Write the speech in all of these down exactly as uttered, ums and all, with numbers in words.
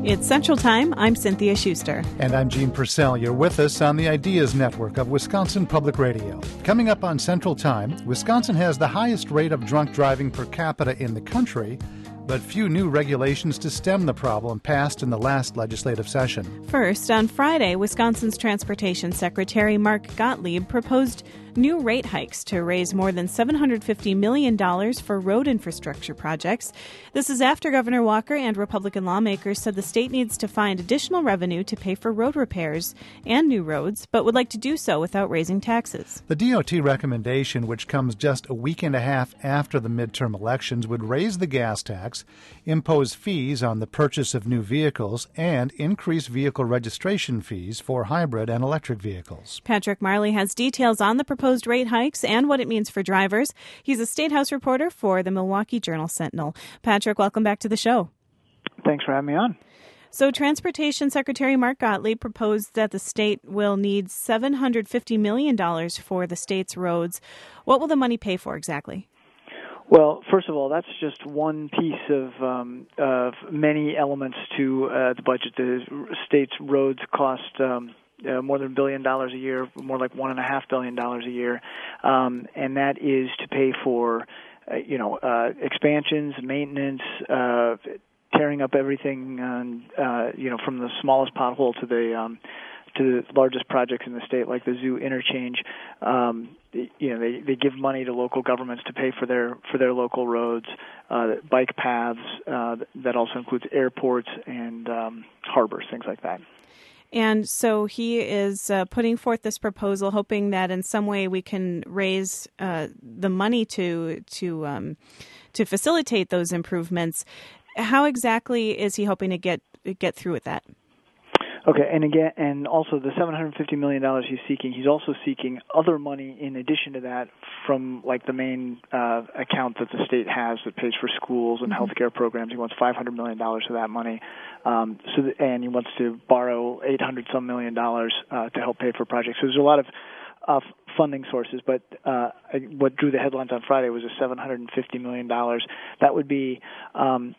It's Central Time. I'm Cynthia Schuster. And I'm Gene Purcell. You're with us on the Ideas Network of Wisconsin Public Radio. Coming up on Central Time, Wisconsin has the highest rate of drunk driving per capita in the country, but few new regulations to stem the problem passed in the last legislative session. First, on Friday, Wisconsin's Transportation Secretary Mark Gottlieb proposed new rate hikes to raise more than seven hundred fifty million dollars for road infrastructure projects. This is after Governor Walker and Republican lawmakers said the state needs to find additional revenue to pay for road repairs and new roads, but would like to do so without raising taxes. The D O T recommendation, which comes just a week and a half after the midterm elections, would raise the gas tax, impose fees on the purchase of new vehicles, and increase vehicle registration fees for hybrid and electric vehicles. Patrick Marley has details on the proposed rate hikes and what it means for drivers. He's a State House reporter for the Milwaukee Journal-Sentinel. Patrick, welcome back to the show. Thanks for having me on. So Transportation Secretary Mark Gottlieb proposed that the state will need seven hundred fifty million dollars for the state's roads. What will the money pay for exactly? Well, first of all, that's just one piece of, um, of many elements to uh, the budget. The state's roads cost um, uh, more than a billion dollars a year, more like one and a half billion dollars a year, um, and that is to pay for, uh, you know, uh, expansions, maintenance, uh, tearing up everything, um, uh, you know, from the smallest pothole to the um, to the largest projects in the state, like the Zoo interchange. Um, you know, they, they give money to local governments to pay for their for their local roads, uh, bike paths. Uh, that also includes airports and um, harbors, things like that. And so he is uh, putting forth this proposal, hoping that in some way we can raise uh, the money to to um, to facilitate those improvements. How exactly is he hoping to get get through with that? Okay, and again, and also the seven hundred fifty million dollars he's seeking, he's also seeking other money in addition to that from, like, the main uh, account that the state has that pays for schools and mm-hmm. healthcare programs. He wants five hundred million dollars of that money, um, so that, and he wants to borrow eight hundred some million dollars uh, to help pay for projects. So there's a lot of uh, funding sources, but uh, what drew the headlines on Friday was a seven hundred fifty million dollars. That would be um,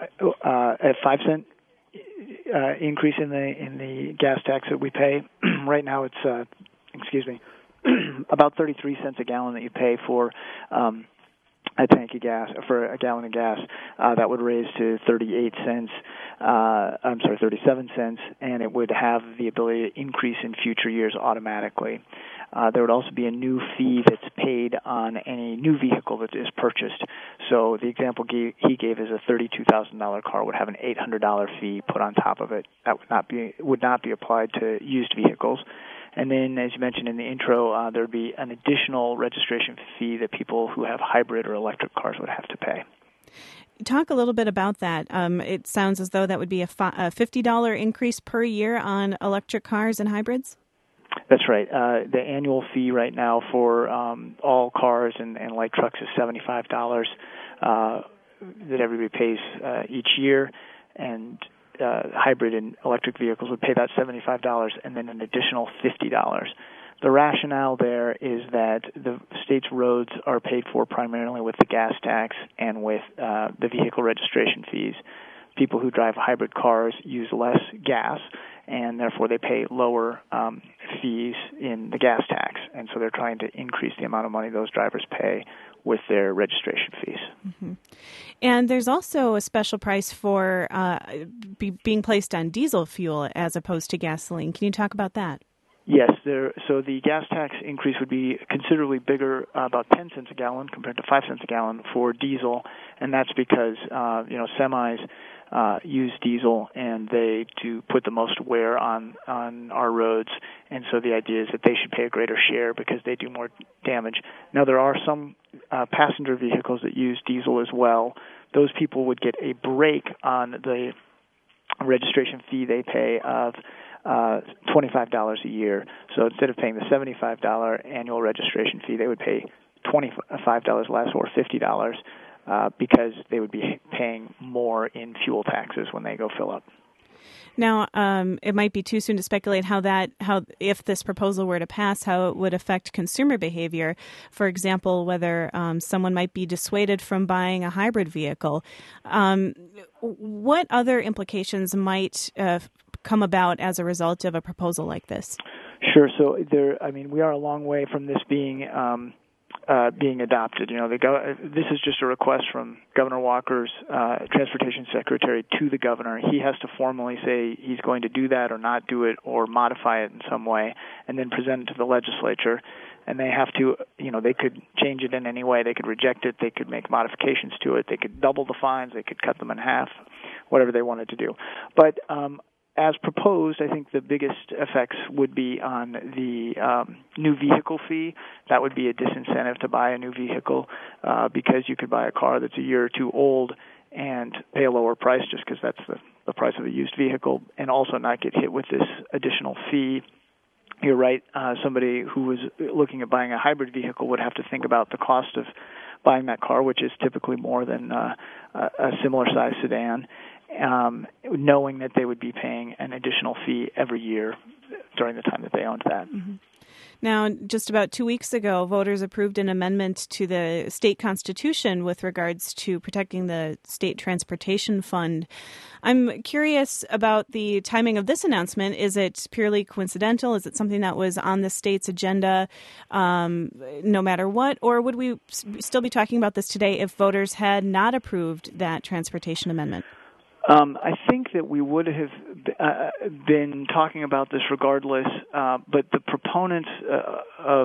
uh, a five cent Uh, increase in the in the gas tax that we pay. Right now, it's uh, excuse me, about thirty-three cents a gallon that you pay for um, a tank of gas for a gallon of gas. Uh, that would raise to thirty-eight cents. Uh, I'm sorry, thirty-seven cents, and it would have the ability to increase in future years automatically. Uh, there would also be a new fee that's paid on any new vehicle that is purchased. So the example gave, he gave is a thirty-two thousand dollars car would have an eight hundred dollars fee put on top of it. That would not be would not be applied to used vehicles. And then, as you mentioned in the intro, uh, there would be an additional registration fee that people who have hybrid or electric cars would have to pay. Talk a little bit about that. Um, it sounds as though that would be a, fi- a fifty dollars increase per year on electric cars and hybrids? That's right. Uh, the annual fee right now for um, all cars and, and light trucks is seventy-five dollars uh, that everybody pays uh, each year, and uh, hybrid and electric vehicles would pay that seventy-five dollars and then an additional fifty dollars. The rationale there is that the state's roads are paid for primarily with the gas tax and with uh, the vehicle registration fees. People who drive hybrid cars use less gas, and therefore they pay lower um, fees in the gas tax. And so they're trying to increase the amount of money those drivers pay with their registration fees. Mm-hmm. And there's also a special price for uh, be, being placed on diesel fuel as opposed to gasoline. Can you talk about that? Yes, there. So the gas tax increase would be considerably bigger, uh, about ten cents a gallon compared to five cents a gallon for diesel, and that's because uh, you know semis uh, use diesel and they do put the most wear on on our roads, and so the idea is that they should pay a greater share because they do more damage. Now there are some uh, passenger vehicles that use diesel as well. Those people would get a break on the registration fee they pay of Uh, twenty-five dollars a year. So instead of paying the seventy-five dollars annual registration fee, they would pay twenty-five dollars less or fifty dollars uh, because they would be paying more in fuel taxes when they go fill up. Now, um, it might be too soon to speculate how that, how if this proposal were to pass, how it would affect consumer behavior. For example, whether um, someone might be dissuaded from buying a hybrid vehicle. Um, what other implications might uh, come about as a result of a proposal like this? Sure. So there, I mean, we are a long way from this being um, uh, being adopted. You know, the go- this is just a request from Governor Walker's uh, transportation secretary to the governor. He has to formally say he's going to do that or not do it or modify it in some way, and then present it to the legislature. And they have to, you know, they could change it in any way. They could reject it. They could make modifications to it. They could double the fines. They could cut them in half, whatever they wanted to do. But um, as proposed, I think the biggest effects would be on the um, new vehicle fee. That would be a disincentive to buy a new vehicle uh, because you could buy a car that's a year or two old and pay a lower price just because that's the, the price of a used vehicle, and also not get hit with this additional fee. You're right. Uh, somebody who was looking at buying a hybrid vehicle would have to think about the cost of buying that car, which is typically more than uh, a similar-sized sedan, um, knowing that they would be paying an additional fee every year during the time that they owned that. Mm-hmm. Now, just about two weeks ago, voters approved an amendment to the state constitution with regards to protecting the state transportation fund. I'm curious about the timing of this announcement. Is it purely coincidental? Is it something that was on the state's agenda um, no matter what? Or would we still be talking about this today if voters had not approved that transportation amendment? Um, I think that we would have uh, been talking about this regardless, uh, but the proponents uh, of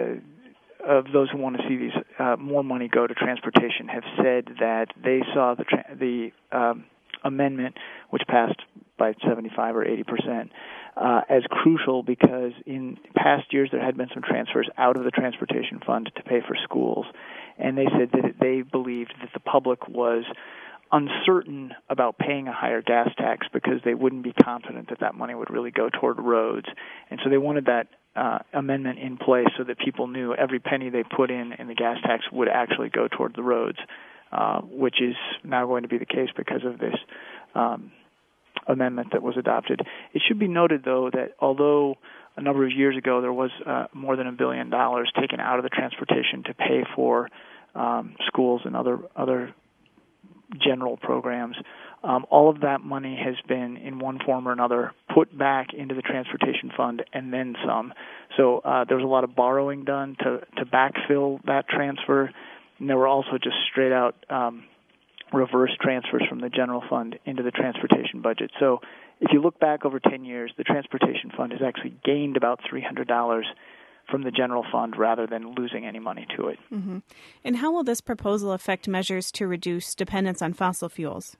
uh, of those who want to see these uh, more money go to transportation have said that they saw the tra- the um, amendment, which passed by seventy-five or eighty percent, uh, as crucial because in past years there had been some transfers out of the transportation fund to pay for schools, and they said that they believed that the public was uncertain about paying a higher gas tax because they wouldn't be confident that that money would really go toward roads. And so they wanted that uh, amendment in place so that people knew every penny they put in in the gas tax would actually go toward the roads, uh, which is now going to be the case because of this um, amendment that was adopted. It should be noted, though, that although a number of years ago there was uh, more than a billion dollars taken out of the transportation to pay for um, schools and other other general programs, um, all of that money has been in one form or another put back into the transportation fund and then some. So uh, there was a lot of borrowing done to, to backfill that transfer, and there were also just straight out um, reverse transfers from the general fund into the transportation budget. So if you look back over ten years, the transportation fund has actually gained about three hundred dollars from the general fund rather than losing any money to it. Mm-hmm. And how will this proposal affect measures to reduce dependence on fossil fuels?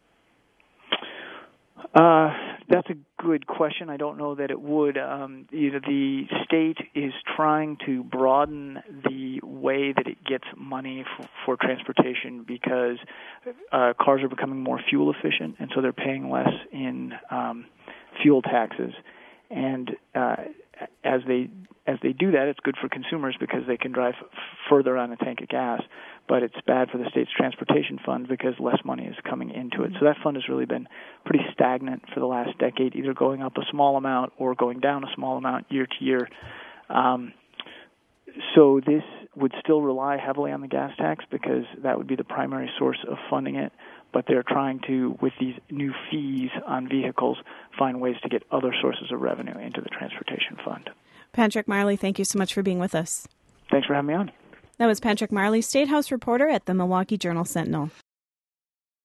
Uh, that's a good question. I don't know that it would. Um, you know, the state is trying to broaden the way that it gets money f- for transportation because uh, cars are becoming more fuel efficient, and so they're paying less in um, fuel taxes. And uh, as they as they do that, it's good for consumers because they can drive f- further on a tank of gas, but it's bad for the state's transportation fund because less money is coming into it. So that fund has really been pretty stagnant for the last decade, either going up a small amount or going down a small amount year to year. Um, so this would still rely heavily on the gas tax because that would be the primary source of funding it, but they're trying to, with these new fees on vehicles, find ways to get other sources of revenue into the transportation fund. Patrick Marley, thank you so much for being with us. Thanks for having me on. That was Patrick Marley, State House reporter at the Milwaukee Journal-Sentinel.